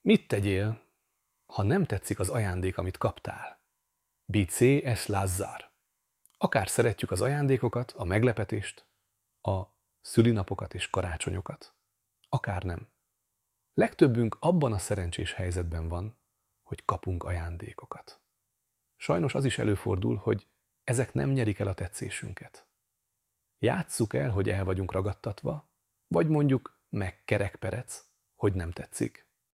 Mit tegyél, ha nem tetszik az ajándék, amit kaptál? Bicé es Lazzar. Akár szeretjük az ajándékokat, a meglepetést, a szülinapokat és karácsonyokat. Akár nem. Legtöbbünk abban a szerencsés helyzetben van, hogy kapunk ajándékokat. Sajnos az is előfordul, hogy ezek nem nyerik el a tetszésünket. Játsszuk el, hogy el vagyunk ragadtatva, vagy mondjuk megkerekperec, hogy nem tetszik.